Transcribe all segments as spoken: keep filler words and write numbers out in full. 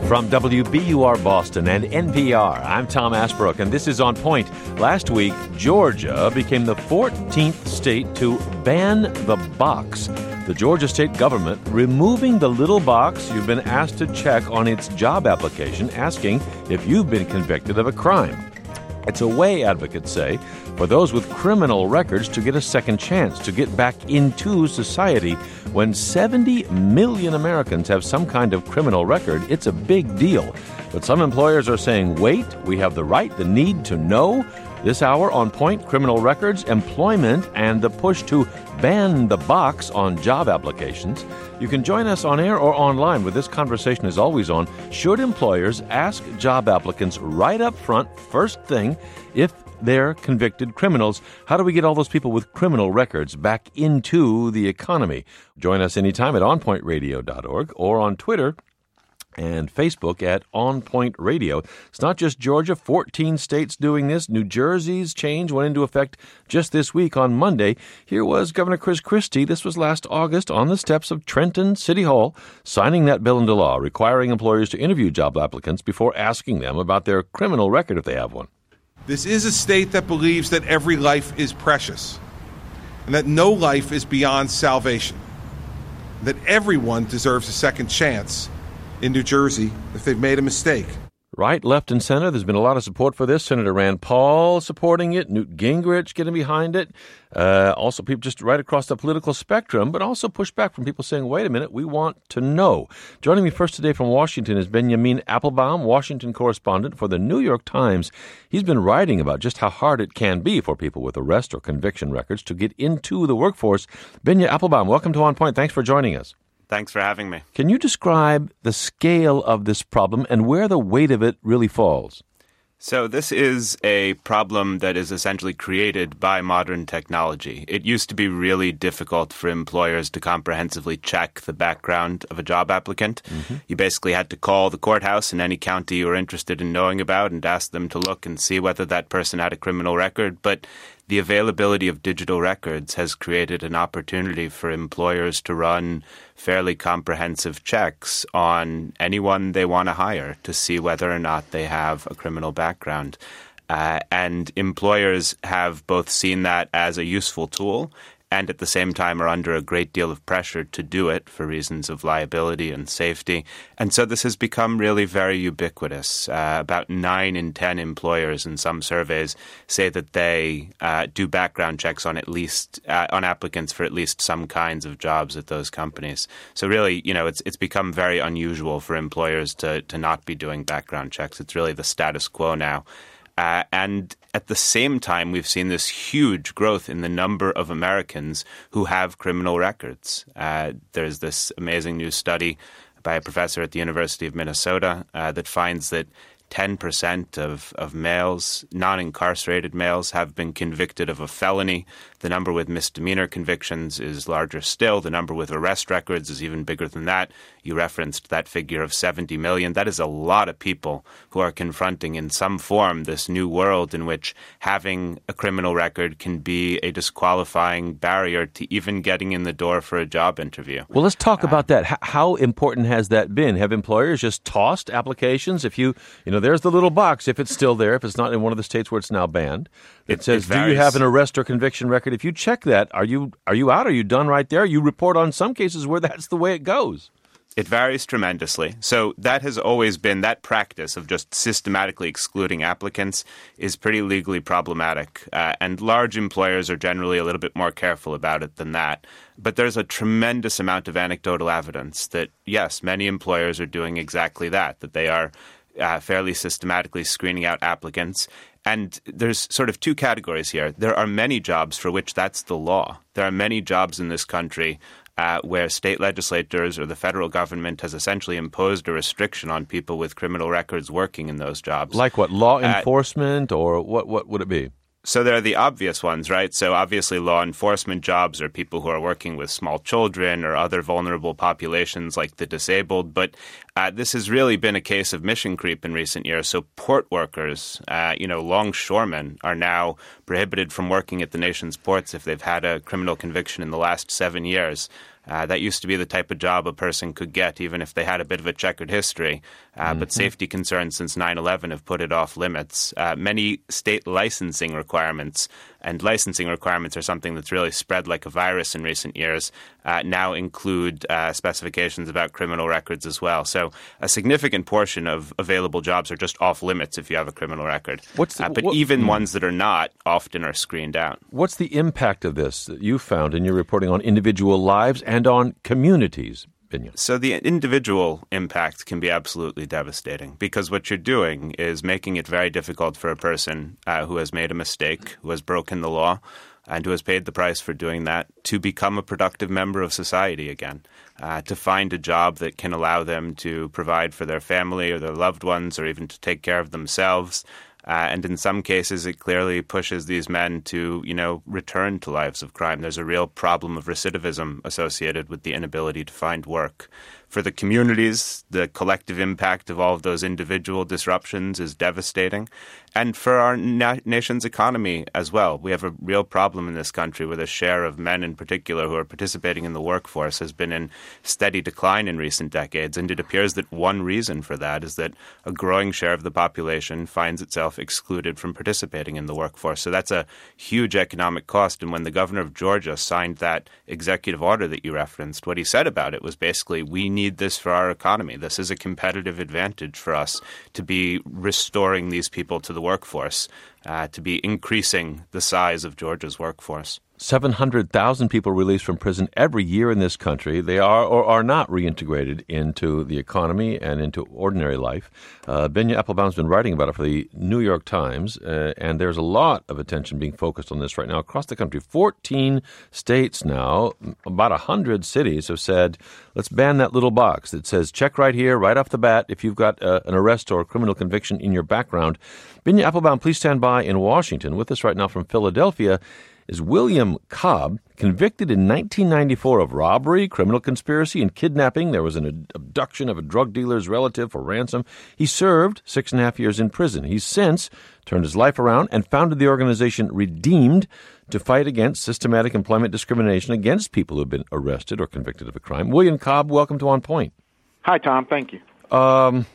From W B U R Boston and N P R, I'm Tom Asbrook, and this is On Point. Last week, Georgia became the fourteenth state to ban the box. The Georgia state government removing the little box you've been asked to check on its job application, asking if you've been convicted of a crime. It's a way, advocates say, for those with criminal records to get a second chance to get back into society. When seventy million Americans have some kind of criminal record, it's a big deal. But some employers are saying, wait, we have the right, the need to know. This hour, On Point, criminal records, employment, and the push to ban the box on job applications. You can join us on air or online, where this conversation is always on. Should employers ask job applicants right up front, first thing, if they're convicted criminals? How do we get all those people with criminal records back into the economy? Join us anytime at on point radio dot org or on Twitter and Facebook at On Point Radio. It's not just Georgia, fourteen states doing this. New Jersey's change went into effect just this week on Monday. Here was Governor Chris Christie, this was last August, on the steps of Trenton City Hall, signing that bill into law, requiring employers to interview job applicants before asking them about their criminal record if they have one. This is a state that believes that every life is precious and that no life is beyond salvation, that everyone deserves a second chance in New Jersey if they've made a mistake. Right, left, and center. There's been a lot of support for this. Senator Rand Paul supporting it, Newt Gingrich getting behind it. Uh, also, people just right across the political spectrum, but also pushback from people saying, wait a minute, we want to know. Joining me first today from Washington is Benjamin Appelbaum, Washington correspondent for the New York Times. He's been writing about just how hard it can be for people with arrest or conviction records to get into the workforce. Benjamin Appelbaum, welcome to On Point. Thanks for joining us. Thanks for having me. Can you describe the scale of this problem and where the weight of it really falls? So this is a problem that is essentially created by modern technology. It used to be really difficult for employers to comprehensively check the background of a job applicant. Mm-hmm. You basically had to call the courthouse in any county you were interested in knowing about and ask them to look and see whether that person had a criminal record. But the availability of digital records has created an opportunity for employers to run fairly comprehensive checks on anyone they want to hire to see whether or not they have a criminal background. Uh, and employers have both seen that as a useful tool and at the same time are under a great deal of pressure to do it for reasons of liability and safety. And so this has become really very ubiquitous. Uh, about nine in ten employers in some surveys say that they uh, do background checks on at least uh, on applicants for at least some kinds of jobs at those companies. So really, you know, it's it's become very unusual for employers to to not be doing background checks. It's really the status quo now. Uh, and at the same time, we've seen this huge growth in the number of Americans who have criminal records. Uh, there's this amazing new study by a professor at the University of Minnesota uh, that finds that ten percent of, of males, non-incarcerated males, have been convicted of a felony. The number with misdemeanor convictions is larger still. The number with arrest records is even bigger than that. You referenced that figure of seventy million. That is a lot of people who are confronting in some form this new world in which having a criminal record can be a disqualifying barrier to even getting in the door for a job interview. Well, let's talk uh, about that. H- how important has that been? Have employers just tossed applications? If you, you know, there's the little box, if it's still there, if it's not in one of the states where it's now banned, it, it says, it do you have an arrest or conviction record? If you check that, are you are you out? Are you done right there? You report on some cases where that's the way it goes. It varies tremendously. So that has always been, that practice of just systematically excluding applicants is pretty legally problematic. Uh, and large employers are generally a little bit more careful about it than that. But there's a tremendous amount of anecdotal evidence that, yes, many employers are doing exactly that, that they are uh, fairly systematically screening out applicants. And there's sort of two categories here. There are many jobs for which that's the law. There are many jobs in this country Uh, where state legislators or the federal government has essentially imposed a restriction on people with criminal records working in those jobs. Like what, law uh, enforcement, or what, what would it be? So there are the obvious ones, right? So obviously law enforcement jobs are people who are working with small children or other vulnerable populations like the disabled. But uh, this has really been a case of mission creep in recent years. So port workers, uh, you know, longshoremen are now prohibited from working at the nation's ports if they've had a criminal conviction in the last seven years. Uh, that used to be the type of job a person could get even if they had a bit of a checkered history. Uh, mm-hmm. But safety concerns since nine eleven have put it off limits. Uh, many state licensing requirements, and licensing requirements are something that's really spread like a virus in recent years, uh, now include uh, specifications about criminal records as well. So a significant portion of available jobs are just off limits if you have a criminal record. What's the, uh, but what, even hmm. ones that are not often are screened out. What's the impact of this that you found in your reporting on individual lives and on communities? Binya? So the individual impact can be absolutely devastating because what you're doing is making it very difficult for a person uh, who has made a mistake, who has broken the law, and who has paid the price for doing that, to become a productive member of society again, uh, to find a job that can allow them to provide for their family or their loved ones or even to take care of themselves. Uh, and in some cases, it clearly pushes these men to, you know, return to lives of crime. There's a real problem of recidivism associated with the inability to find work. For the communities, the collective impact of all of those individual disruptions is devastating. And for our na- nation's economy as well. We have a real problem in this country where the share of men in particular who are participating in the workforce has been in steady decline in recent decades. And it appears that one reason for that is that a growing share of the population finds itself excluded from participating in the workforce. So that's a huge economic cost. And when the governor of Georgia signed that executive order that you referenced, what he said about it was basically, we need this for our economy. This is a competitive advantage for us to be restoring these people to the workforce, uh, to be increasing the size of Georgia's workforce. seven hundred thousand people released from prison every year in this country. They are or are not reintegrated into the economy and into ordinary life. Uh, Binya Appelbaum's been writing about it for the New York Times, uh, and there's a lot of attention being focused on this right now across the country. fourteen states now, about one hundred cities have said, let's ban that little box that says, check right here, right off the bat, if you've got uh, an arrest or a criminal conviction in your background. Binya Appelbaum, please stand by in Washington. With us right now from Philadelphia is William Cobb, convicted in nineteen ninety-four of robbery, criminal conspiracy, and kidnapping. There was an abduction of a drug dealer's relative for ransom. He served six and a half years in prison. He's since turned his life around and founded the organization Redeemed to fight against systematic employment discrimination against people who have been arrested or convicted of a crime. William Cobb, welcome to On Point. Hi, Tom. Thank you. Um,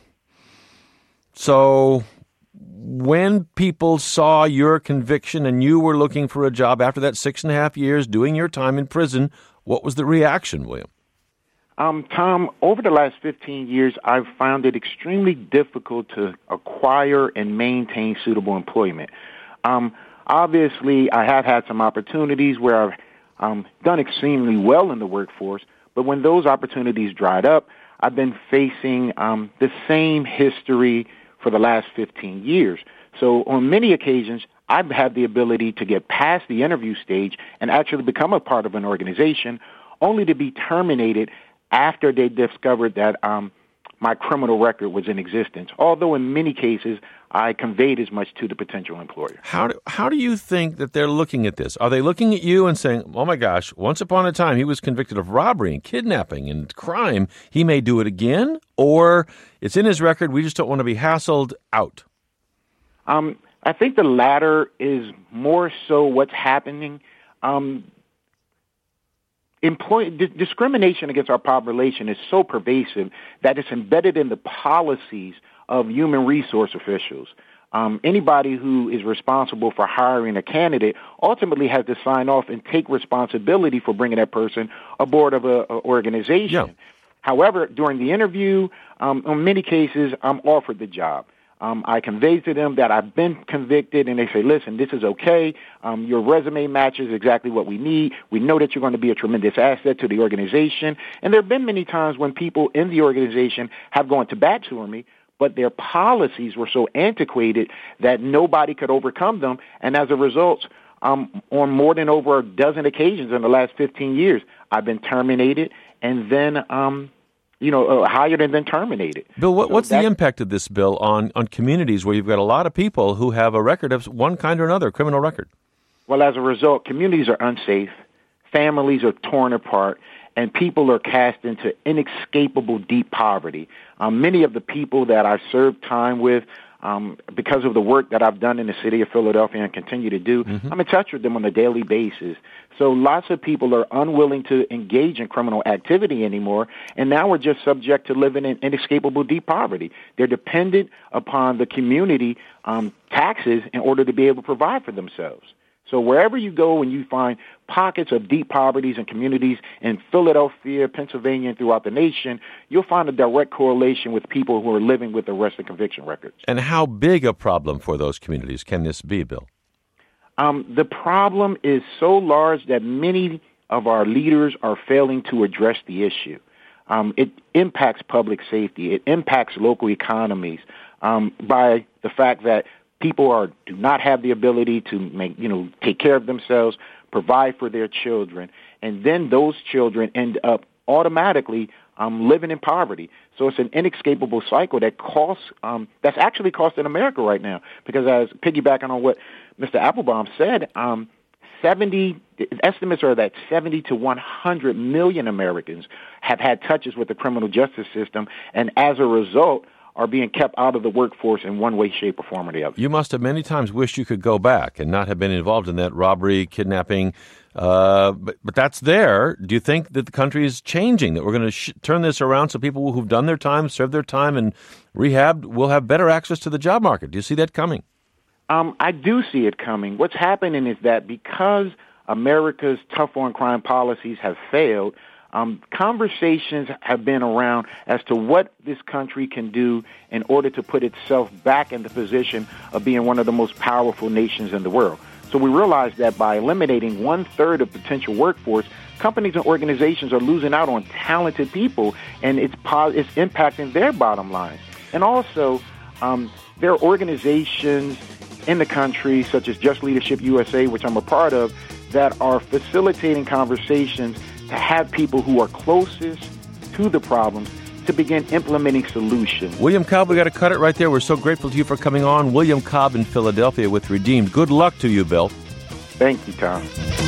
so... When people saw your conviction and you were looking for a job after that six and a half years doing your time in prison, what was the reaction, William? Um, Tom, over the last fifteen years, I've found it extremely difficult to acquire and maintain suitable employment. Um, obviously, I have had some opportunities where I've um, done extremely well in the workforce, but when those opportunities dried up, I've been facing um, the same history for the last fifteen years. So on many occasions, I've had the ability to get past the interview stage and actually become a part of an organization only to be terminated after they discovered that um, my criminal record was in existence, although in many cases I conveyed as much to the potential employer. How do, how do you think that they're looking at this? Are they looking at you and saying, oh my gosh, once upon a time he was convicted of robbery and kidnapping and crime, he may do it again? Or it's in his record, we just don't want to be hassled out? Um, I think the latter is more so what's happening. Um, employ- d- discrimination against our population is so pervasive that it's embedded in the policies of human resource officials. Um, anybody who is responsible for hiring a candidate ultimately has to sign off and take responsibility for bringing that person aboard of an organization. Yeah. However, during the interview, um, in many cases, I'm offered the job. Um, I convey to them that I've been convicted, and they say, listen, this is okay. Um, your resume matches exactly what we need. We know that you're going to be a tremendous asset to the organization. And there have been many times when people in the organization have gone to bat for me, but their policies were so antiquated that nobody could overcome them. And as a result, um, on more than over a dozen occasions in the last fifteen years, I've been terminated and then um, you know, uh, hired and then terminated. Bill, what, so what's the impact of this bill on, on communities where you've got a lot of people who have a record of one kind or another, criminal record? Well, as a result, communities are unsafe, families are torn apart, and people are cast into inescapable deep poverty. Um, many of the people that I've served time with um, because of the work that I've done in the city of Philadelphia and continue to do, mm-hmm. I'm in touch with them on a daily basis. So lots of people are unwilling to engage in criminal activity anymore, and now we're just subject to living in inescapable deep poverty. They're dependent upon the community um, taxes in order to be able to provide for themselves. So wherever you go and you find pockets of deep poverties and communities in Philadelphia, Pennsylvania, and throughout the nation, you'll find a direct correlation with people who are living with arrest and conviction records. And how big a problem for those communities can this be, Bill? Um, the problem is so large that many of our leaders are failing to address the issue. Um, it impacts public safety. It impacts local economies um, by the fact that people are do not have the ability to make, you know, take care of themselves, provide for their children, and then those children end up automatically um, living in poverty. So it's an inescapable cycle that costs, um, that's actually costing America right now. Because as piggybacking on what Mister Applebaum said, um, seventy estimates are that seventy to one hundred million Americans have had touches with the criminal justice system, and as a result, are being kept out of the workforce in one way, shape, or form or the other. You must have many times wished you could go back and not have been involved in that robbery, kidnapping, uh, but, but that's there. Do you think that the country is changing, that we're going to sh- turn this around so people who've done their time, served their time, and rehabbed will have better access to the job market? Do you see that coming? Um, I do see it coming. What's happening is that because America's tough-on-crime policies have failed, Um, conversations have been around as to what this country can do in order to put itself back in the position of being one of the most powerful nations in the world. So we realize that by eliminating one-third of potential workforce, companies and organizations are losing out on talented people, and it's, pos- it's impacting their bottom lines. And also, um, there are organizations in the country, such as Just Leadership U S A, which I'm a part of, that are facilitating conversations to have people who are closest to the problems to begin implementing solutions. William Cobb, we got to cut it right there. We're so grateful to you for coming on. William Cobb in Philadelphia with Redeemed. Good luck to you, Bill. Thank you, Tom.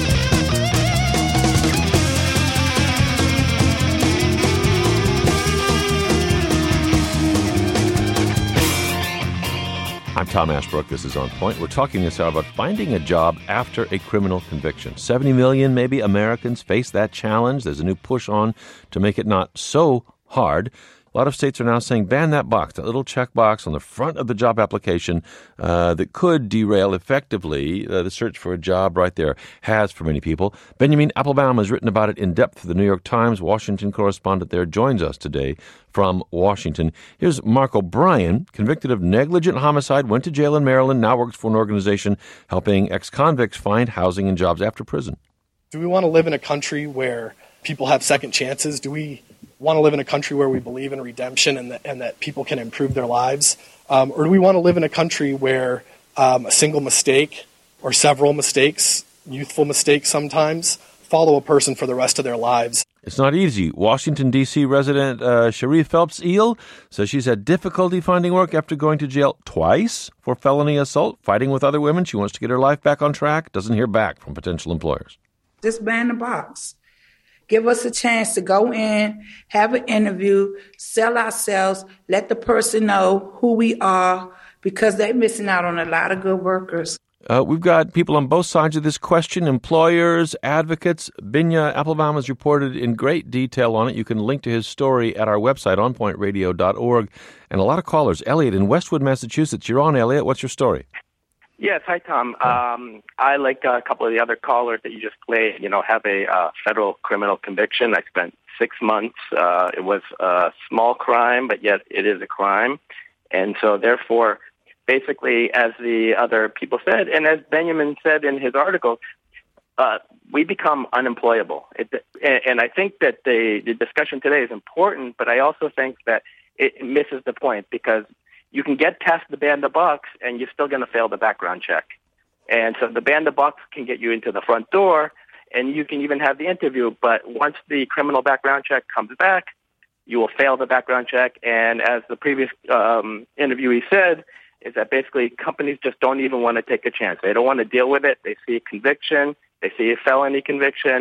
I'm Tom Ashbrook. This is On Point. We're talking this hour about finding a job after a criminal conviction. seventy million, maybe, Americans face that challenge. There's a new push on to make it not so hard. A lot of states are now saying ban that box, that little check box on the front of the job application uh, that could derail effectively uh, the search for a job right there, has for many people. Benjamin Applebaum has written about it in depth for the New York Times. Washington correspondent there joins us today from Washington. Here's Mark O'Brien, convicted of negligent homicide, went to jail in Maryland, now works for an organization helping ex-convicts find housing and jobs after prison. Do we want to live in a country where people have second chances? Do we want to live in a country where we believe in redemption and that, and that people can improve their lives? Um, or do we want to live in a country where um, a single mistake or several mistakes, youthful mistakes sometimes, follow a person for the rest of their lives? It's not easy. Washington, D C resident uh, Cherie Phelps-Eel says she's had difficulty finding work after going to jail twice for felony assault, fighting with other women. She wants to get her life back on track, doesn't hear back from potential employers. Just ban the box. Give us a chance to go in, have an interview, sell ourselves, let the person know who we are, because they're missing out on a lot of good workers. Uh, we've got people on both sides of this question, employers, advocates. Binya Applebaum has reported in great detail on it. You can link to his story at our website, on point radio dot org. And a lot of callers. Elliot in Westwood, Massachusetts. You're on, Elliot. What's your story? Yes, hi, Tom. Um, I, like a couple of the other callers that you just played, you know, have a uh, federal criminal conviction. I spent six months. Uh, it was a small crime, but yet it is a crime. And so, therefore, basically, as the other people said, and as Benjamin said in his article, uh, we become unemployable. It, and I think that the, the discussion today is important, but I also think that it misses the point, because you can get past the ban the bucks and you're still going to fail the background check. And so the ban the bucks can get you into the front door, and you can even have the interview. But once the criminal background check comes back, you will fail the background check. And as the previous um, interviewee said, is that basically companies just don't even want to take a chance. They don't want to deal with it. They see a conviction. They see a felony conviction.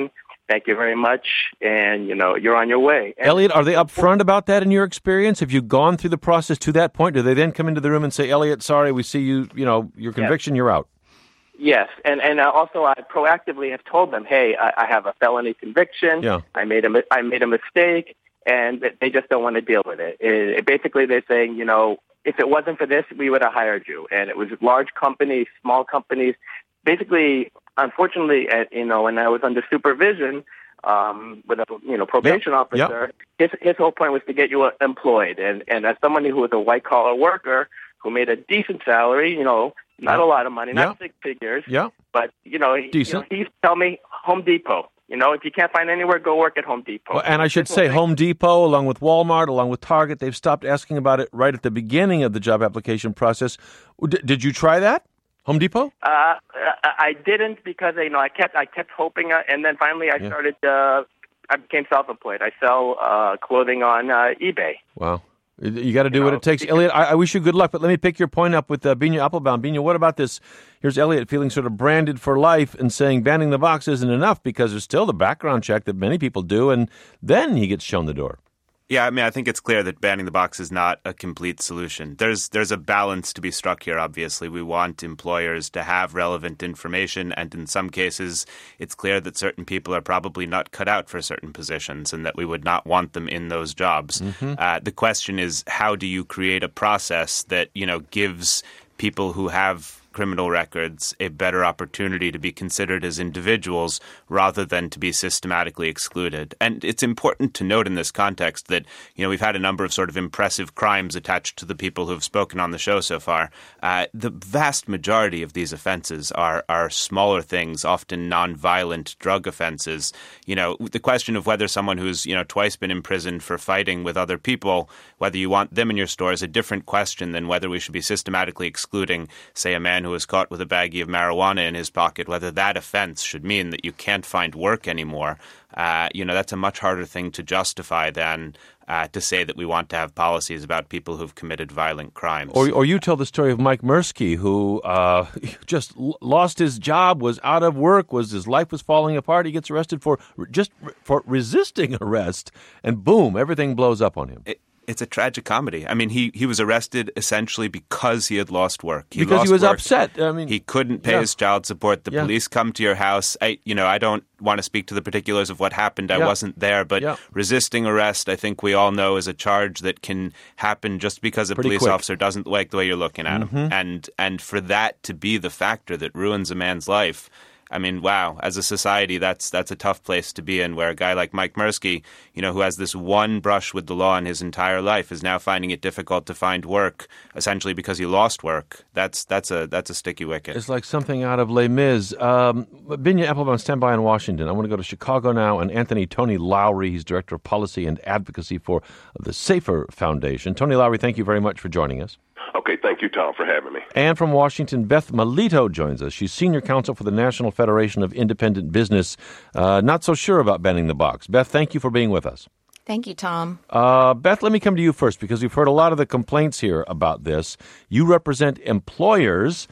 thank you very much, and, you know, you're on your way. And Elliot, are they upfront about that in your experience? Have you gone through the process to that point? Do they then come into the room and say, Elliot, sorry, we see you, you know, your conviction, yes. You're out? Yes, and and also I proactively have told them, hey, I, I have a felony conviction. Yeah. I made a I made a mistake, and they just don't want to deal with it. it, it basically, they're saying, you know, if it wasn't for this, we would have hired you. And it was large companies, small companies. Basically, unfortunately, at, you know, when I was under supervision um, with a you know probation yep. officer, yep. his his whole point was to get you employed. And and as somebody who was a white collar worker who made a decent salary, you know. Not yeah. a lot of money, not yeah. six figures. Yeah. But, you know, he, you know, he used to tell me Home Depot. You know, if you can't find anywhere, go work at Home Depot. Well, and I should say Home Depot, along with Walmart, along with Target, they've stopped asking about it right at the beginning of the job application process. D- did you try that? Home Depot? Uh, I didn't because, you know, I kept I kept hoping. Uh, and then finally I yeah. started, uh, I became self-employed. I sell uh, clothing on uh, eBay. Wow. You got to do you what know, it takes. Elliot, I, I wish you good luck, but let me pick your point up with uh, Binya Applebaum. Binya, what about this? Here's Elliot feeling sort of branded for life and saying banning the box isn't enough because there's still the background check that many people do, and then he gets shown the door. Yeah, I mean, I think it's clear that banning the box is not a complete solution. There's there's a balance to be struck here, obviously. We want employers to have relevant information, and in some cases, it's clear that certain people are probably not cut out for certain positions and that we would not want them in those jobs. Mm-hmm. Uh, the question is, how do you create a process that, you know, gives people who have criminal records a better opportunity to be considered as individuals rather than to be systematically excluded. And it's important to note in this context that, you know, we've had a number of sort of impressive crimes attached to the people who have spoken on the show so far. Uh, the vast majority of these offenses are are smaller things, often nonviolent drug offenses. You know, the question of whether someone who's, you know, twice been imprisoned for fighting with other people, whether you want them in your store is a different question than whether we should be systematically excluding, say, a man who was caught with a baggie of marijuana in his pocket, whether that offense should mean that you can't find work anymore. Uh, you know, that's a much harder thing to justify than uh, to say that we want to have policies about people who've committed violent crimes. Or, or you tell the story of Mike Mirsky, who uh, just l- lost his job, was out of work, was his life was falling apart. He gets arrested for just for resisting arrest, and boom, everything blows up on him. It, It's a tragic comedy. I mean, he, he was arrested essentially because he had lost work. He because lost he was work. upset. I mean, he couldn't pay yeah. his child support. The yeah. police come to your house. I, you know, I don't want to speak to the particulars of what happened. I yeah. wasn't there, but yeah. resisting arrest, I think we all know, is a charge that can happen just because a Pretty police quick. officer doesn't like the way you're looking at mm-hmm. him. And and for that to be the factor that ruins a man's life. I mean, wow, as a society, that's that's a tough place to be in, where a guy like Mike Mirsky, you know, who has this one brush with the law in his entire life, is now finding it difficult to find work, essentially because he lost work. That's that's a that's a sticky wicket. It's like something out of Les Mis. Um, Binya Applebaum, stand by in Washington. I want to go to Chicago now, and Anthony Tony Lowry, he's Director of Policy and Advocacy for the Safer Foundation. Tony Lowry, thank you very much for joining us. Okay, thank you, Tom, for having me. And from Washington, Beth Melito joins us. She's Senior Counsel for the National Federation of Independent Business. Uh, not so sure about banning the box. Beth, thank you for being with us. Thank you, Tom. Uh, Beth, let me come to you first, because we've heard a lot of the complaints here about this. You represent employers,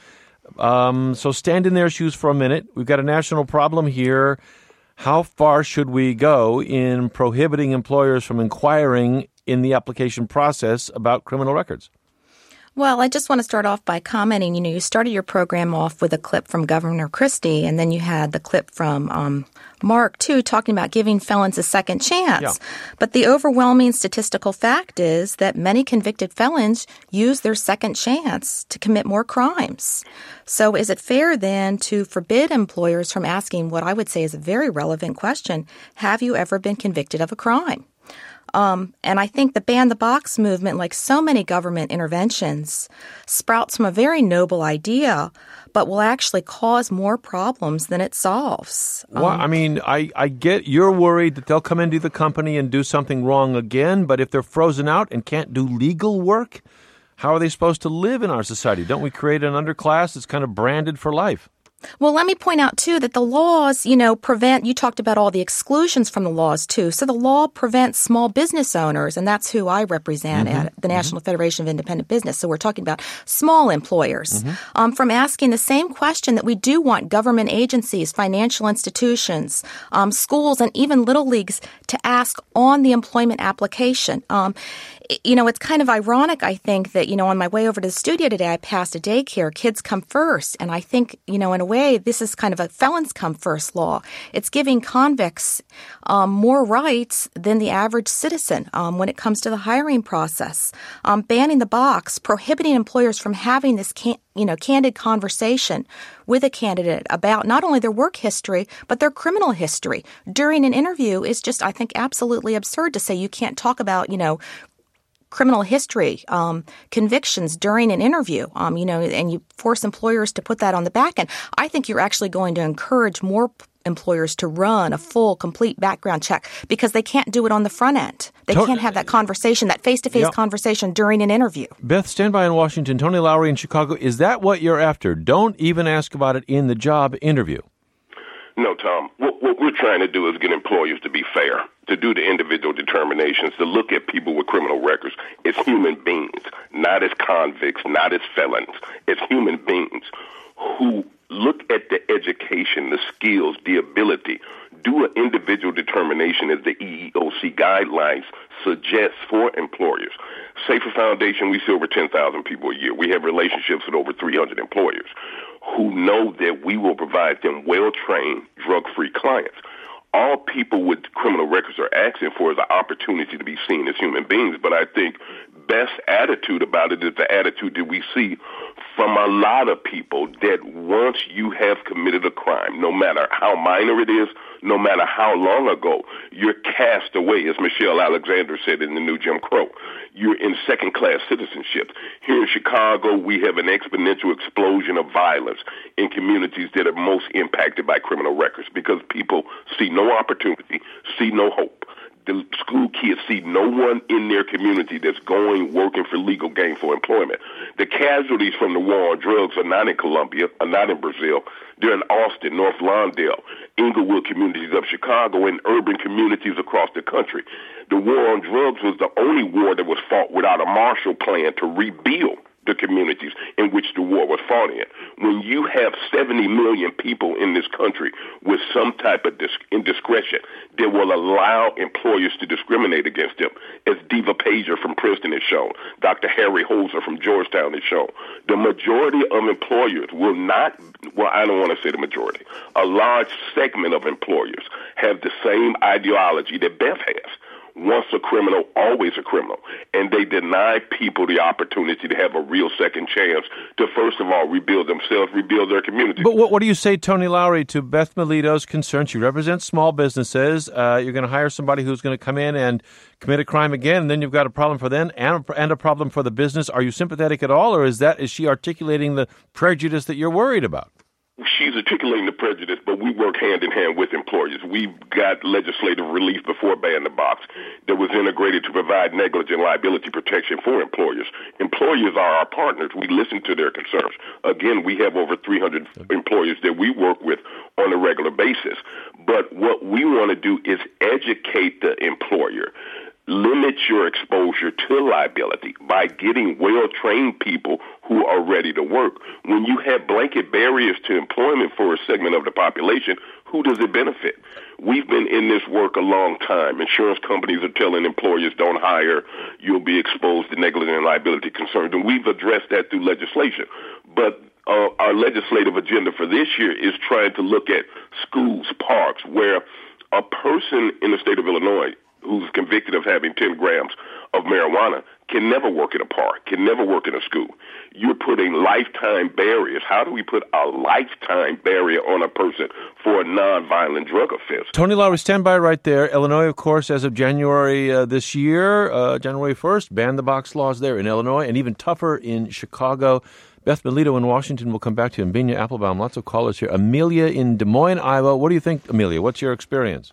um, so stand in their shoes for a minute. We've got a national problem here. How far should we go in prohibiting employers from inquiring in the application process about criminal records? Well, I just want to start off by commenting, you know, you started your program off with a clip from Governor Christie, and then you had the clip from um, Mark, too, talking about giving felons a second chance. Yeah. But the overwhelming statistical fact is that many convicted felons use their second chance to commit more crimes. So is it fair, then, to forbid employers from asking what I would say is a very relevant question, have you ever been convicted of a crime? Um, and I think the Ban the Box movement, like so many government interventions, sprouts from a very noble idea, but will actually cause more problems than it solves. Well, um, I mean, I, I get you're worried that they'll come into the company and do something wrong again, but if they're frozen out and can't do legal work, how are they supposed to live in our society? Don't we create an underclass that's kind of branded for life? Well, let me point out, too, that the laws, you know, prevent, you talked about all the exclusions from the laws, too. So the law prevents small business owners, and that's who I represent mm-hmm. at the National mm-hmm. Federation of Independent Business. So we're talking about small employers mm-hmm. um, from asking the same question that we do want government agencies, financial institutions, um, schools, and even little leagues to ask on the employment application. Um, You know, it's kind of ironic, I think, that, you know, on my way over to the studio today, I passed a daycare, kids come first. And I think, you know, in a way, this is kind of a felons come first law. It's giving convicts um, more rights than the average citizen um, when it comes to the hiring process. Um, banning the box, prohibiting employers from having this, can- you know, candid conversation with a candidate about not only their work history, but their criminal history during an interview is just, I think, absolutely absurd to say you can't talk about, you know, criminal history, um, convictions during an interview, um, you know, and you force employers to put that on the back end. I think you're actually going to encourage more p- employers to run a full, complete background check because they can't do it on the front end. They to- can't have that conversation, that face-to-face yep. conversation during an interview. Beth, stand by in Washington. Tony Lowry in Chicago. Is that what you're after? Don't even ask about it in the job interview. No, Tom. What, what we're trying to do is get employers to be fair, to do the individual determinations, to look at people with criminal records as human beings, not as convicts, not as felons, as human beings who look at the education, the skills, the ability, do an individual determination as the E E O C guidelines suggest for employers. Safer Foundation, we see over ten thousand people a year. We have relationships with over three hundred employers who know that we will provide them well-trained, drug-free clients. All people with criminal records are asking for is an opportunity to be seen as human beings, but I think best attitude about it is the attitude that we see from a lot of people that once you have committed a crime, no matter how minor it is, no matter how long ago, you're cast away, as Michelle Alexander said in the new Jim Crow. You're in second-class citizenship. Here in Chicago, we have an exponential explosion of violence in communities that are most impacted by criminal records because people see no opportunity, see no hope. The school kids see no one in their community that's going, working for legal gainful employment. The casualties from the war on drugs are not in Colombia, are not in Brazil. They're in Austin, North Lawndale, Inglewood communities of Chicago, and urban communities across the country. The war on drugs was the only war that was fought without a Marshall Plan to rebuild the communities in which the war was fought in. When you have seventy million people in this country with some type of dis- indiscretion that will allow employers to discriminate against them, as Diva Pager from Princeton has shown, Doctor Harry Holzer from Georgetown has shown, the majority of employers will not, well, I don't want to say the majority, a large segment of employers have the same ideology that Beth has. Once a criminal, always a criminal. And they deny people the opportunity to have a real second chance to, first of all, rebuild themselves, rebuild their community. But what, what do you say, Tony Lowry, to Beth Melito's concerns? You represent small businesses. Uh, you're going to hire somebody who's going to come in and commit a crime again, and then you've got a problem for them and a, and a problem for the business. Are you sympathetic at all, or is that is she articulating the prejudice that you're worried about? She's articulating the prejudice, but we work hand in hand with employers. We've got legislative relief before Ban the Box that was integrated to provide negligent liability protection for employers. Employers are our partners. We listen to their concerns. Again, we have over three hundred employers that we work with on a regular basis. But what we want to do is educate the employer. Limit your exposure to liability by getting well-trained people who are ready to work. When you have blanket barriers to employment for a segment of the population, who does it benefit? We've been in this work a long time. Insurance companies are telling employers don't hire, you'll be exposed to negligent liability concerns, and we've addressed that through legislation. But uh, our legislative agenda for this year is trying to look at schools, parks, where a person in the state of Illinois who's convicted of having ten grams of marijuana can never work in a park, can never work in a school. You're putting lifetime barriers. How do we put a lifetime barrier on a person for a nonviolent drug offense? Tony Lowry, stand by right there. Illinois, of course, as of January uh, this year, uh, January first, banned the box laws there in Illinois, and even tougher in Chicago. Beth Melito in Washington will come back to you. And Binya Applebaum, lots of callers here. Amelia in Des Moines, Iowa. What do you think, Amelia? What's your experience?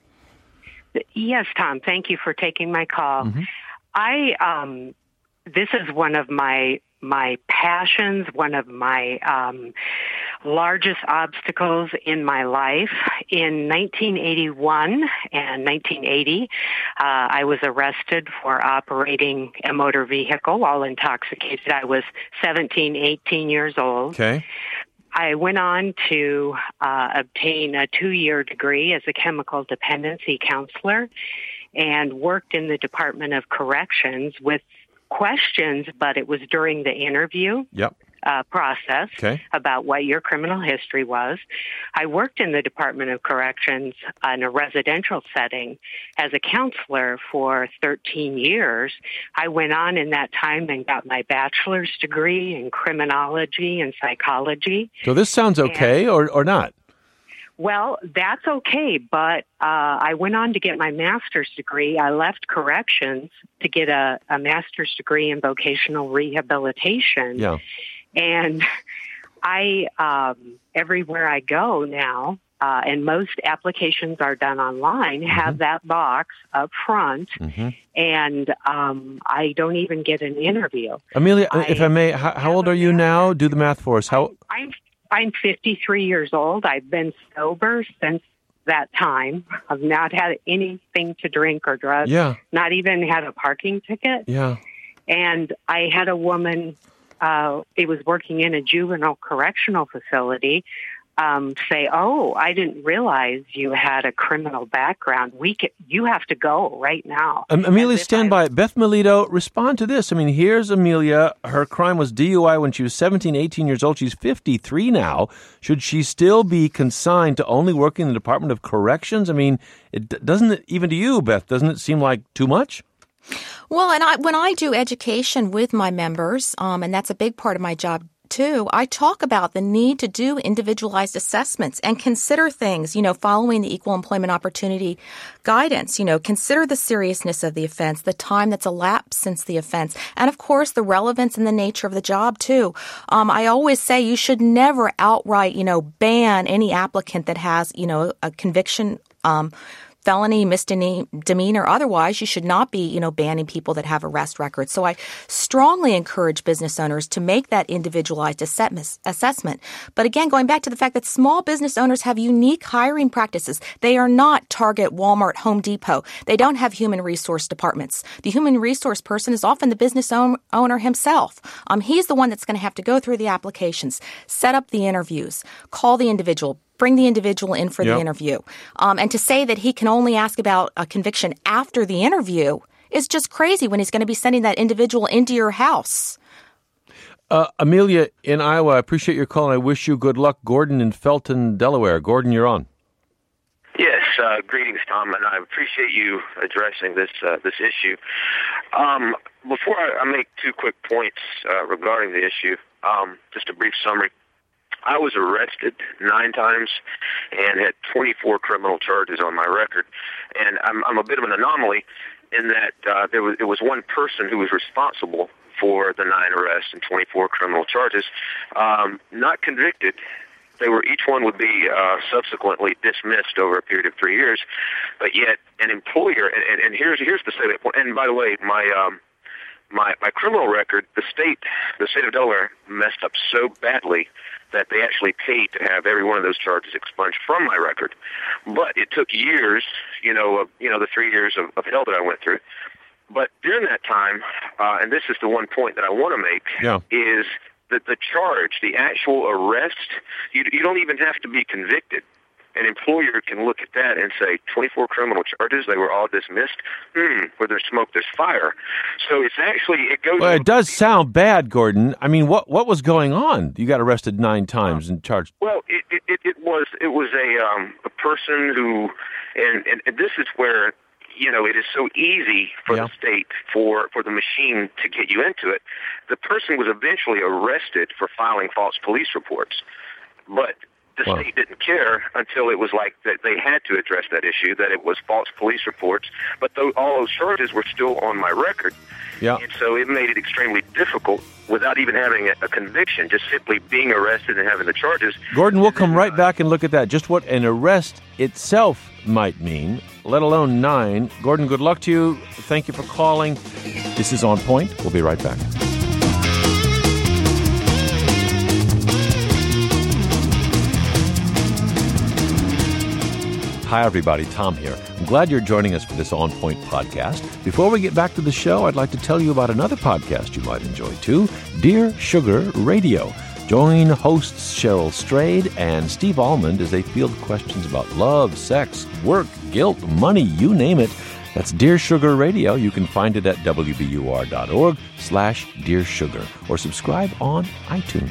Yes, Tom. Thank you for taking my call. Mm-hmm. I um, this is one of my my passions, one of my um, largest obstacles in my life. In nineteen eighty-one and nineteen eighty, uh, I was arrested for operating a motor vehicle while intoxicated. I was seventeen, eighteen years old. Okay. I went on to uh, obtain a two-year degree as a chemical dependency counselor and worked in the Department of Corrections with questions, but it was during the interview Yep. uh, process Okay. about what your criminal history was. I worked in the Department of Corrections in a residential setting as a counselor for thirteen years. I went on in that time and got my bachelor's degree in criminology and psychology. So this sounds okay, And- or, or not? Well, that's okay, but uh, I went on to get my master's degree. I left corrections to get a, a master's degree in vocational rehabilitation. Yeah. And I, um, everywhere I go now, uh, and most applications are done online, have Mm-hmm. that box up front, Mm-hmm. and um, I don't even get an interview. Amelia, I if I may, how, how old are you now? Do the math for us. How? I'm I'm fifty-three years old. I've been sober since that time. I've not had anything to drink or drug. Yeah. Not even had a parking ticket. Yeah. And I had a woman, uh, it was working in a juvenile correctional facility, um, say, oh, I didn't realize you had a criminal background. We can, you have to go right now. Um, Amelia, As if stand I- by. Beth Melito, respond to this. I mean, here's Amelia. Her crime was D U I when she was seventeen, eighteen years old. She's fifty-three now. Should she still be consigned to only working in the Department of Corrections? I mean, it doesn't it, even to you, Beth, doesn't it seem like too much? Well, and I, when I do education with my members, um, and that's a big part of my job too, I talk about the need to do individualized assessments and consider things, you know, following the Equal Employment Opportunity guidance, you know, consider the seriousness of the offense, the time that's elapsed since the offense, and of course the relevance and the nature of the job too. Um, I always say you should never outright, you know, ban any applicant that has, you know, a conviction, um, felony, misdemeanor, otherwise, you should not be, you know, banning people that have arrest records. So I strongly encourage business owners to make that individualized assessment. But again, going back to the fact that small business owners have unique hiring practices. They are not Target, Walmart, Home Depot. They don't have human resource departments. The human resource person is often the business owner himself. Um, he's the one that's going to have to go through the applications, set up the interviews, call the individual, bring the individual in for Yep. the interview. Um, and to say that he can only ask about a conviction after the interview is just crazy when he's going to be sending that individual into your house. Uh, Amelia in Iowa, I appreciate your call, and I wish you good luck. Gordon in Felton, Delaware. Gordon, you're on. Yes, uh, greetings, Tom, and I appreciate you addressing this uh, this issue. Um, before I, I make two quick points uh, regarding the issue, um, just a brief summary. I was arrested nine times and had twenty-four criminal charges on my record, and I'm, I'm a bit of an anomaly in that uh, there was it was one person who was responsible for the nine arrests and twenty-four criminal charges, um, not convicted. They were each one would be uh, subsequently dismissed over a period of three years, but yet an employer and, and, and here's here's the salient point. And by the way, my um, my my criminal record, the state the state of Delaware messed up so badly that they actually paid to have every one of those charges expunged from my record. But it took years, you know, of, you know, the three years of, of hell that I went through. But during that time, uh, and this is the one point that I want to make, Yeah. is that the charge, the actual arrest, you, you don't even have to be convicted. An employer can look at that and say, twenty-four criminal charges, they were all dismissed. Hmm, where there's smoke, there's fire. So it's actually, it goes... Well, it does sound bad, Gordon. I mean, what what was going on? You got arrested nine times and charged. Well, it, it, it, it was it was a um, a person who, and, and, and this is where, you know, it is so easy for Yeah. the state, for, for the machine to get you into it. The person was eventually arrested for filing false police reports, but the Wow. state didn't care until it was like that they had to address that issue, that it was false police reports, but those, all those charges were still on my record. Yeah. And so it made it extremely difficult without even having a, a conviction, just simply being arrested and having the charges. Gordon, we'll come right back and look at that, just what an arrest itself might mean, let alone nine. Gordon, good luck to you. Thank you for calling. This is On Point. We'll be right back. Hi, everybody. Tom here. I'm glad you're joining us for this On Point podcast. Before we get back to the show, I'd like to tell you about another podcast you might enjoy, too, Dear Sugar Radio. Join hosts Cheryl Strayed and Steve Almond as they field questions about love, sex, work, guilt, money, you name it. That's Dear Sugar Radio. You can find it at w b u r dot org slash Dear Sugar or subscribe on iTunes.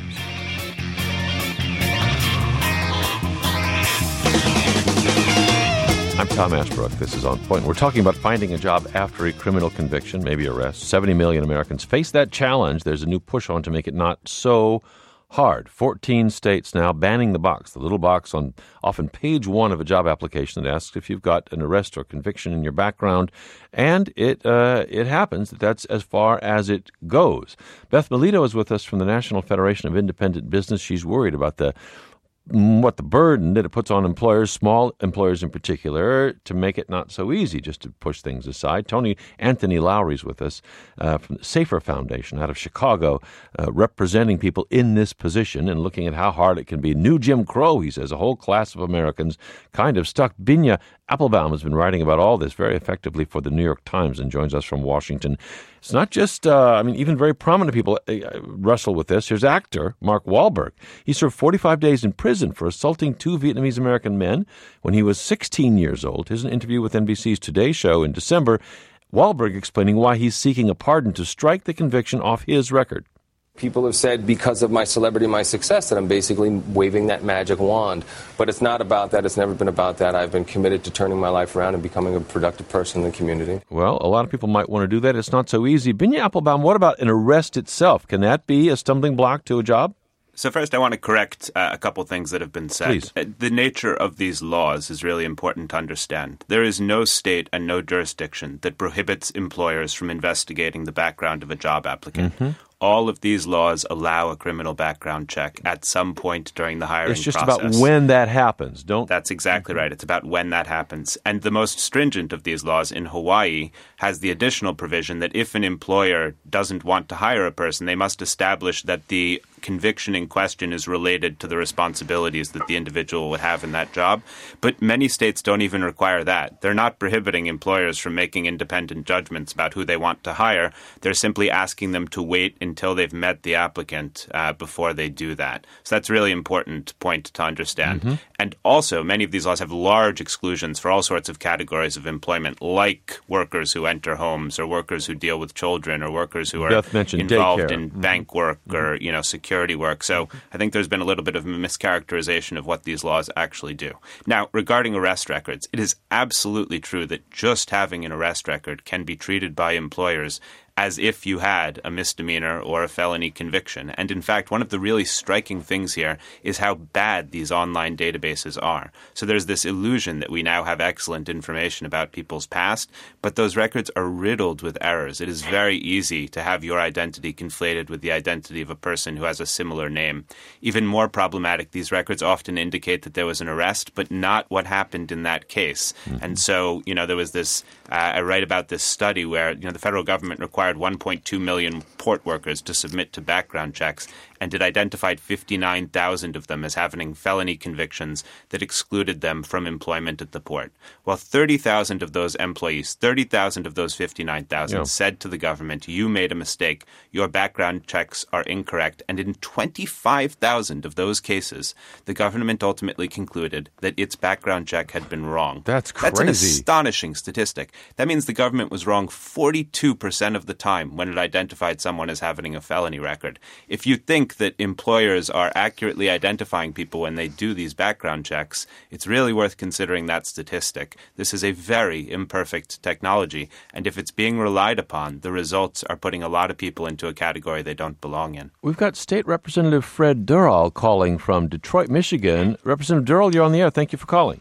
I'm Tom Ashbrook. This is On Point. We're talking about finding a job after a criminal conviction, maybe arrest. seventy million Americans face that challenge. There's a new push on to make it not so hard. fourteen states now banning the box, the little box on often page one of a job application that asks if you've got an arrest or conviction in your background. And it uh, it happens that that's as far as it goes. Beth Melito is with us from the National Federation of Independent Business. She's worried about the what the burden that it puts on employers, small employers in particular, to make it not so easy, just to push things aside. Tony Anthony Lowry's with us uh, from the Safer Foundation out of Chicago, uh, representing people in this position and looking at how hard it can be. New Jim Crow, he says, a whole class of Americans kind of stuck. Binya Applebaum has been writing about all this very effectively for the New York Times and joins us from Washington. It's not just, uh, I mean, even very prominent people uh, wrestle with this. Here's actor Mark Wahlberg. He served forty-five days in prison for assaulting two Vietnamese-American men when he was sixteen years old. Here's an interview with N B C's Today Show in December. Wahlberg explaining why he's seeking a pardon to strike the conviction off his record. People have said because of my celebrity, my success, that I'm basically waving that magic wand. But it's not about that. It's never been about that. I've been committed to turning my life around and becoming a productive person in the community. Well, a lot of people might want to do that. It's not so easy. Binya Applebaum, what about an arrest itself? Can that be a stumbling block to a job? So first, I want to correct uh, a couple things that have been said. Please. Uh, the nature of these laws is really important to understand. There is no state and no jurisdiction that prohibits employers from investigating the background of a job applicant. Mm-hmm. All of these laws allow a criminal background check at some point during the hiring process. It's just about when that happens, don't? That's exactly right. It's about when that happens. And the most stringent of these laws in Hawaii has the additional provision that if an employer doesn't want to hire a person, they must establish that the conviction in question is related to the responsibilities that the individual would have in that job. But many states don't even require that. They're not prohibiting employers from making independent judgments about who they want to hire. They're simply asking them to wait until they've met the applicant uh, before they do that. So that's a really important point to understand. Mm-hmm. And also, many of these laws have large exclusions for all sorts of categories of employment, like workers who enter homes or workers who deal with children or workers who are involved daycare. in mm-hmm. bank work mm-hmm. or, you know, security work. So I think there's been a little bit of a mischaracterization of what these laws actually do. Now, regarding arrest records, it is absolutely true that just having an arrest record can be treated by employers as if you had a misdemeanor or a felony conviction. And in fact, one of the really striking things here is how bad these online databases are. So there's this illusion that we now have excellent information about people's past, but those records are riddled with errors. It is very easy to have your identity conflated with the identity of a person who has a similar name. Even more problematic, these records often indicate that there was an arrest, but not what happened in that case. Mm-hmm. And so, you know, there was this, uh, I write about this study where, you know, the federal government required one point two million port workers to submit to background checks, and it identified fifty-nine thousand of them as having felony convictions that excluded them from employment at the port. Well, thirty thousand of those employees, thirty thousand of those fifty-nine thousand, yeah. said to the government, you made a mistake, your background checks are incorrect. And in twenty-five thousand of those cases, the government ultimately concluded that its background check had been wrong. That's crazy. That's an astonishing statistic. That means the government was wrong forty-two percent of the time when it identified someone as having a felony record. If you think that employers are accurately identifying people when they do these background checks, it's really worth considering that statistic. This is a very imperfect technology, and if it's being relied upon, the results are putting a lot of people into a category they don't belong in. We've got State Representative Fred Durrell calling from Detroit, Michigan. Representative Durrell, you're on the air. Thank you for calling.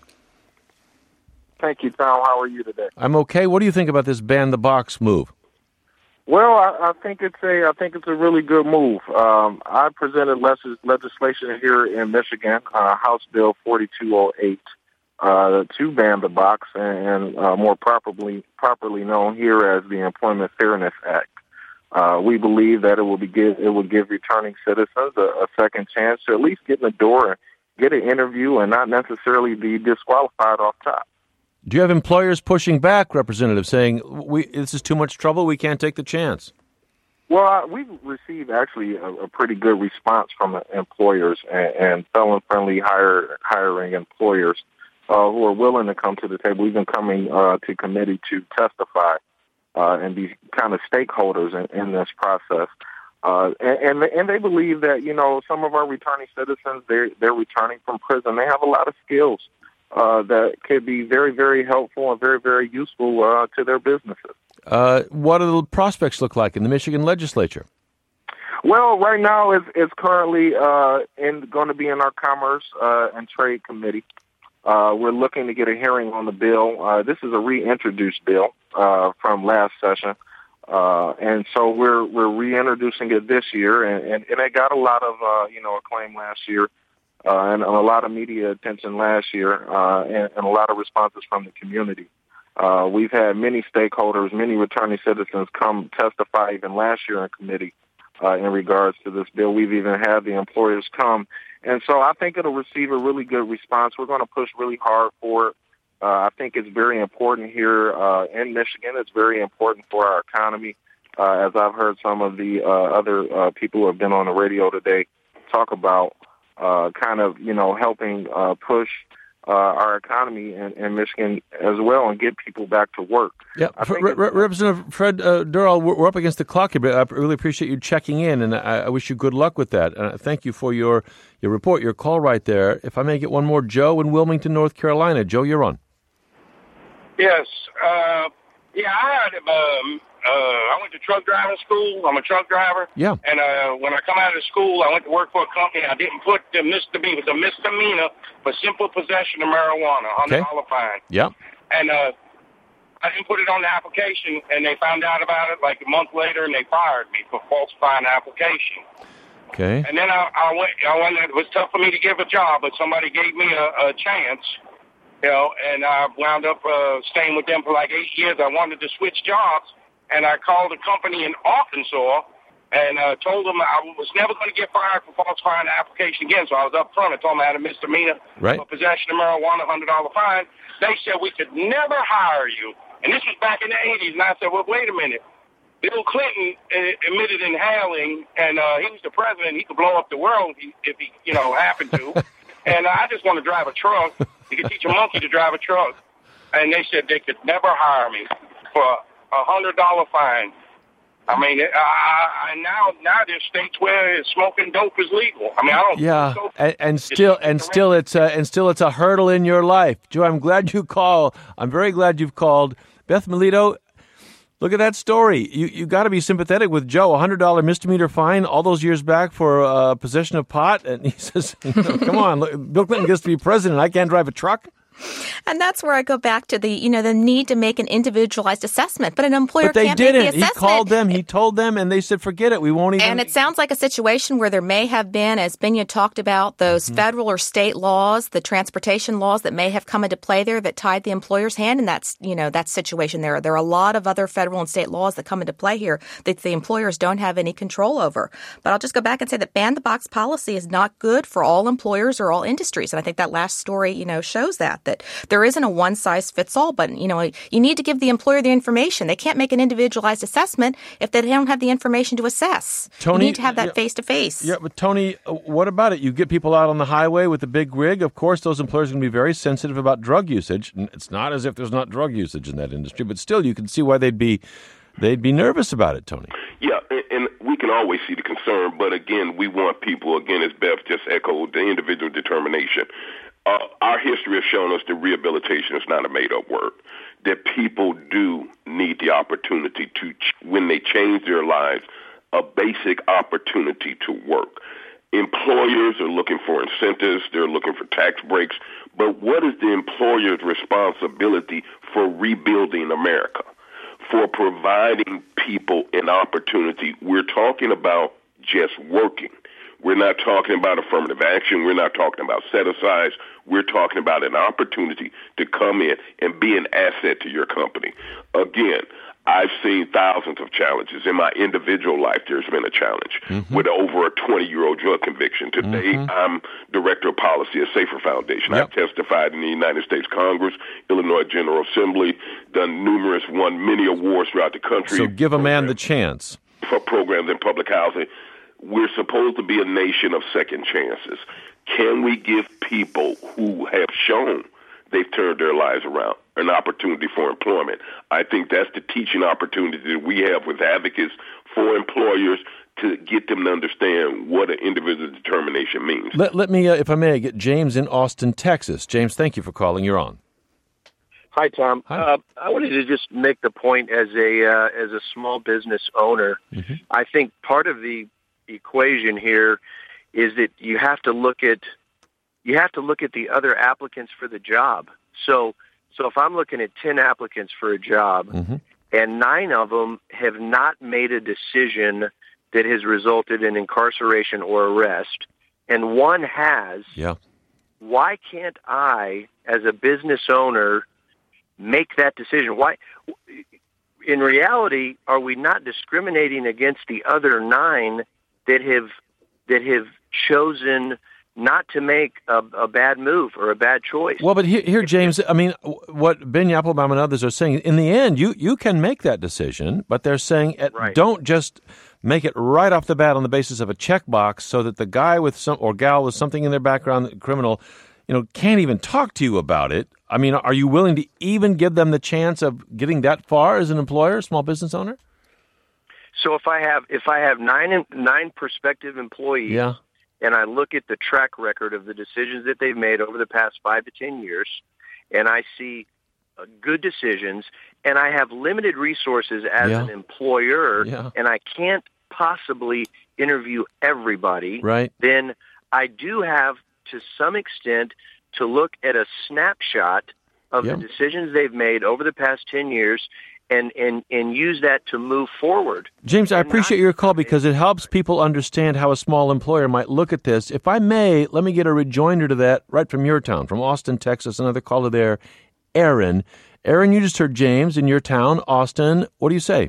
Thank you, Tom. How are you today? I'm okay. What do you think about this ban the box move? Well, I, I think it's a I think it's a really good move. Um, I presented les- legislation here in Michigan, uh, House Bill forty-two oh eight, uh, to ban the box, and uh, more properly properly known here as the Employment Fairness Act. Uh, we believe that it will be give it will give returning citizens a, a second chance to at least get in the door get an interview and not necessarily be disqualified off top. Do you have employers pushing back, Representative, saying, "We this is too much trouble, we can't take the chance"? Well, uh, we've received actually a, a pretty good response from employers and, and felon-friendly hire, hiring employers uh, who are willing to come to the table, even coming uh, to committee to testify uh, and be kind of stakeholders in, in this process. Uh, and, and and they believe that, you know, some of our returning citizens, they're, they're returning from prison. They have a lot of skills uh, that could be very, very helpful and very, very useful uh, to their businesses. Uh, what do the prospects look like in the Michigan legislature? Well, right now it's, it's currently uh, in, going to be in our Commerce uh, and Trade Committee. Uh, we're looking to get a hearing on the bill. Uh, this is a reintroduced bill uh, from last session, uh, and so we're we're reintroducing it this year, and, and, and it got a lot of uh, you know acclaim last year, uh, and a lot of media attention last year, uh, and, and a lot of responses from the community. Uh, we've had many stakeholders, many returning citizens come testify even last year in committee uh, in regards to this bill. We've even had the employers come. And so I think it'll receive a really good response. We're going to push really hard for it. Uh, I think it's very important here uh, in Michigan. It's very important for our economy. Uh, as I've heard some of the uh, other uh, people who have been on the radio today talk about uh, kind of, you know, helping uh, push Uh, our economy in, in Michigan as well and get people back to work. Yeah, Re- Re- Representative Fred uh, Durrell, we're, we're up against the clock here, but I really appreciate you checking in, and I, I wish you good luck with that. Uh, thank you for your, your report, your call right there. If I may get one more, Joe in Wilmington, North Carolina. Joe, you're on. Yes. Uh, yeah, I had, um, uh, I went to truck driving school. I'm a truck driver. Yeah. And uh, when I come out of school, I went to work for a company. I didn't put the misdemeanor. It was a misdemeanor for simple possession of marijuana, one hundred dollars okay. fine. Yeah. And uh, I didn't put it on the application, and they found out about it like a month later, and they fired me for falsifying the application. Okay. And then I, I went. I went. It was tough for me to give a job, but somebody gave me a, a chance. You know, and I wound up uh, staying with them for like eight years. I wanted to switch jobs, and I called a company in Arkansas and uh, told them I was never going to get fired for falsifying the application again. So I was up front and told them I had a misdemeanor right. for possession of marijuana, one hundred dollars fine. They said we could never hire you. And this was back in the eighties. And I said, well, wait a minute. Bill Clinton uh, admitted in howling, and uh, he was the president. He could blow up the world if he, if he you know, happened to. And I just want to drive a truck. You could teach a monkey to drive a truck. And they said they could never hire me for a one hundred dollars fine. I mean, I, I, now now there's states where smoking dope is legal. I mean, I don't. Yeah, and, and still, and still, it's a, and still, it's a hurdle in your life, Joe. I'm glad you called. I'm very glad you've called, Beth Melito. Look at that story. You you got to be sympathetic with Joe. A one hundred dollars misdemeanor fine all those years back for uh, possession of pot. And he says, you know, come on, look, Bill Clinton gets to be president. I can't drive a truck. And that's where I go back to the, you know, the need to make an individualized assessment. But an employer but they can't didn't. make the assessment. He called them. He told them, and they said, forget it. We won't even. And it sounds like a situation where there may have been, as Binya talked about, those mm-hmm. federal or state laws, the transportation laws that may have come into play there that tied the employer's hand in that, you know, that situation there. There are a lot of other federal and state laws that come into play here that the employers don't have any control over. But I'll just go back and say that ban-the-box policy is not good for all employers or all industries. And I think that last story, you know, shows that, that there isn't a one-size-fits-all, but, you know, you need to give the employer the information. They can't make an individualized assessment if they don't have the information to assess. Tony, you need to have that yeah, face-to-face. Yeah, but Tony, what about it? You get people out on the highway with the big rig. Of course, those employers are going to be very sensitive about drug usage. It's not as if there's not drug usage in that industry, but still, you can see why they'd be they'd be nervous about it, Tony. Yeah, and, and we can always see the concern, but again, we want people, again, as Beth just echoed, the individual determination. Uh, our history has shown us that rehabilitation is not a made-up word, that people do need the opportunity to, ch- when they change their lives, a basic opportunity to work. Employers are looking for incentives. They're looking for tax breaks. But what is the employer's responsibility for rebuilding America, for providing people an opportunity? We're talking about just working. We're not talking about affirmative action. We're not talking about set-asides. We're talking about an opportunity to come in and be an asset to your company. Again, I've seen thousands of challenges. In my individual life, there's been a challenge mm-hmm. with over a twenty-year-old drug conviction. Today, mm-hmm. I'm Director of Policy at Safer Foundation. Yep. I've testified in the United States Congress, Illinois General Assembly, done numerous, won many awards throughout the country. So give a man the chance. For programs in public housing. We're supposed to be a nation of second chances. Can we give people who have shown they've turned their lives around an opportunity for employment? I think that's the teaching opportunity that we have with advocates for employers to get them to understand what an individual determination means. Let, let me, uh, if I may, get James in Austin, Texas. James, thank you for calling. You're on. Hi, Tom. Hi. Uh, I wanted to just make the point as a uh, as a small business owner. Mm-hmm. I think part of the equation here is that you have to look at you have to look at the other applicants for the job. So, so if I'm looking at ten applicants for a job, mm-hmm. and nine of them have not made a decision that has resulted in incarceration or arrest, and one has, yeah. why can't I, as a business owner, make that decision? Why? In reality, are we not discriminating against the other nine that have that have chosen not to make a, a bad move or a bad choice? Well, but here, here, James, I mean, what Ben Applebaum and others are saying, in the end, you, you can make that decision, but they're saying right. don't just make it right off the bat on the basis of a checkbox so that the guy with some or gal with something in their background, criminal, you know, can't even talk to you about it. I mean, are you willing to even give them the chance of getting that far as an employer, small business owner? So if I have if I have nine nine prospective employees, yeah. and I look at the track record of the decisions that they've made over the past five to ten years, and I see uh, good decisions, and I have limited resources as yeah. an employer, yeah. and I can't possibly interview everybody, right. then I do have, to some extent, to look at a snapshot of yeah. the decisions they've made over the past ten years and, and, and use that to move forward. James, I appreciate your call because it helps people understand how a small employer might look at this. If I may, let me get a rejoinder to that right from your town, from Austin, Texas. Another caller there, Aaron. Aaron, you just heard James in your town, Austin. What do you say?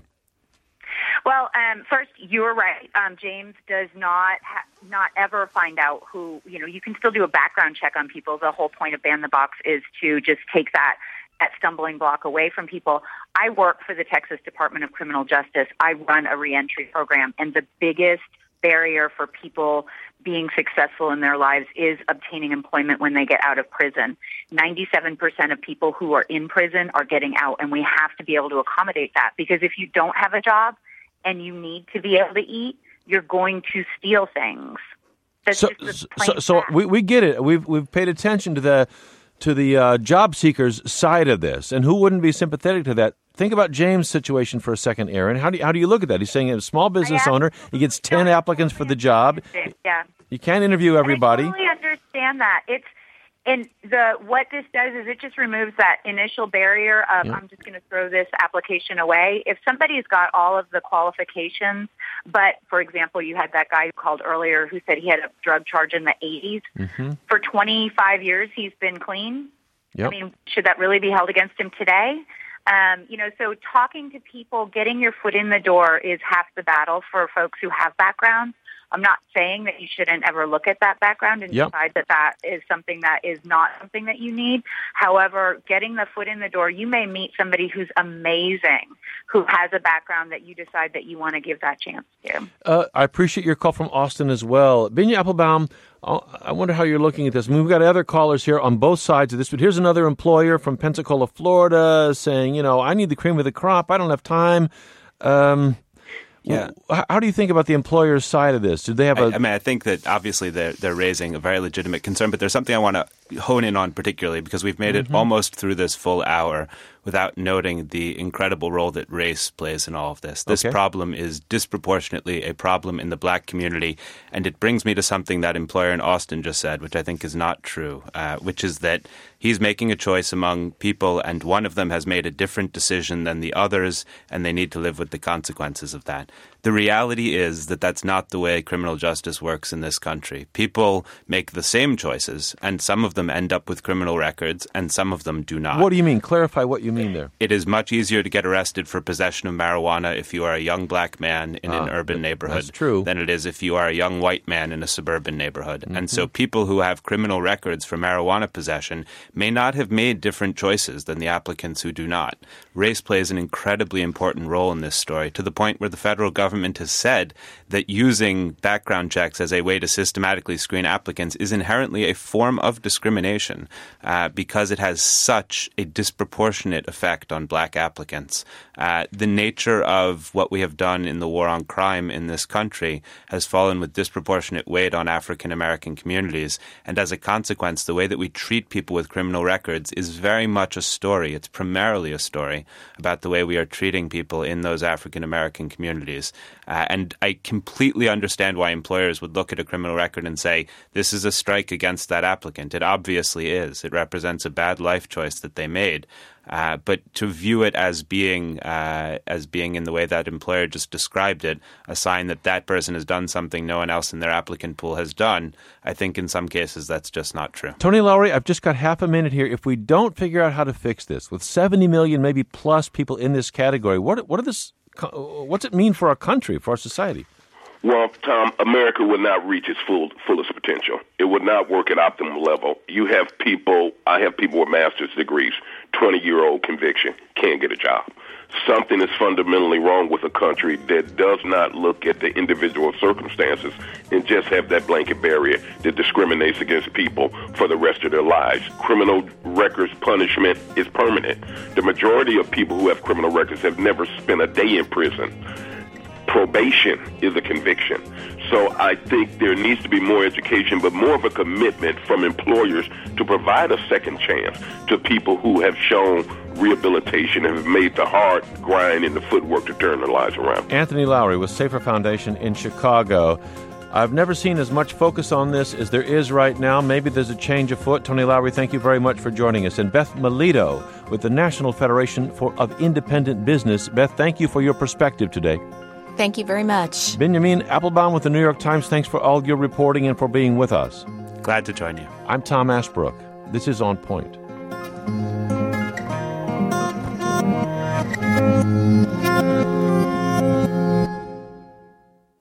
Well, um, first, you're right. Um, James does not ha- not ever find out who, you know, you can still do a background check on people. The whole point of Ban the Box is to just take that, that stumbling block away from people. I work for the Texas Department of Criminal Justice. I run a reentry program, and the biggest barrier for people being successful in their lives is obtaining employment when they get out of prison. ninety-seven percent of people who are in prison are getting out, and we have to be able to accommodate that, because if you don't have a job and you need to be able to eat, you're going to steal things. That's so, just so, so we we get it. We've we've paid attention to the to the uh, job seekers side of this, and who wouldn't be sympathetic to that? Think about James' situation for a second, Aaron. How do you, how do you look at that? He's saying, as a small business owner, he gets ten applicants for the job. Yeah, you can't interview everybody. And I totally understand that. It's and the what this does is it just removes that initial barrier of, yeah. I'm just going to throw this application away. If somebody's got all of the qualifications, but, for example, you had that guy who called earlier who said he had a drug charge in the eighties. Mm-hmm. For twenty-five years, he's been clean. Yep. I mean, should that really be held against him today? Um, you know, so talking to people, getting your foot in the door is half the battle for folks who have backgrounds. I'm not saying that you shouldn't ever look at that background and yep. decide that that is something that is not something that you need. However, getting the foot in the door, you may meet somebody who's amazing, who has a background that you decide that you want to give that chance to. Uh, I appreciate your call from Austin as well. Benya Applebaum, I wonder how you're looking at this. I mean, we've got other callers here on both sides of this, but here's another employer from Pensacola, Florida, saying, you know, I need the cream of the crop. I don't have time. Um Yeah. How do you think about the employer's side of this? Do they have a? I, I mean, I think that obviously they're they're raising a very legitimate concern, but there's something I want to hone in on particularly because we've made it mm-hmm. almost through this full hour without noting the incredible role that race plays in all of this. This okay. problem is disproportionately a problem in the black community, and it brings me to something that employer in Austin just said, which I think is not true, uh, which is that he's making a choice among people, and one of them has made a different decision than the others, and they need to live with the consequences of that. The reality is that that's not the way criminal justice works in this country. People make the same choices, and some of them end up with criminal records, and some of them do not. What do you mean? Clarify what you mean there. It is much easier to get arrested for possession of marijuana if you are a young black man in Ah, an urban neighborhood that's true. than it is if you are a young white man in a suburban neighborhood. Mm-hmm. And so people who have criminal records for marijuana possession may not have made different choices than the applicants who do not. Race plays an incredibly important role in this story, to the point where the federal government has said that using background checks as a way to systematically screen applicants is inherently a form of discrimination uh, because it has such a disproportionate effect on black applicants. Uh, the nature of what we have done in the war on crime in this country has fallen with disproportionate weight on African American communities, and as a consequence, the way that we treat people with criminal records is very much a story. It's primarily a story about the way we are treating people in those African American communities. Uh, and I completely understand why employers would look at a criminal record and say, this is a strike against that applicant. It obviously is. It represents a bad life choice that they made. Uh, but to view it as being uh, as being in the way that employer just described it, a sign that that person has done something no one else in their applicant pool has done, I think in some cases that's just not true. Tony Lowry, I've just got half a minute here. If we don't figure out how to fix this, with seventy million, maybe plus people in this category, what what are this? What's it mean for our country, for our society? Well, Tom, America would not reach its full fullest potential. It would not work at optimal level. You have people, I have people with master's degrees, twenty-year-old conviction, can't get a job. Something is fundamentally wrong with a country that does not look at the individual circumstances and just have that blanket barrier that discriminates against people for the rest of their lives. Criminal records punishment is permanent. The majority of people who have criminal records have never spent a day in prison. Probation is a conviction. So I think there needs to be more education, but more of a commitment from employers to provide a second chance to people who have shown rehabilitation and have made the hard grind and the footwork to turn their lives around. Anthony Lowry with Safer Foundation in Chicago. I've never seen as much focus on this as there is right now. Maybe there's a change afoot. Tony Lowry, thank you very much for joining us. And Beth Melito with the National Federation for of Independent Business. Beth, thank you for your perspective today. Thank you very much. Benjamin Applebaum with the New York Times, thanks for all your reporting and for being with us. Glad to join you. I'm Tom Ashbrook. This is On Point. Thank you.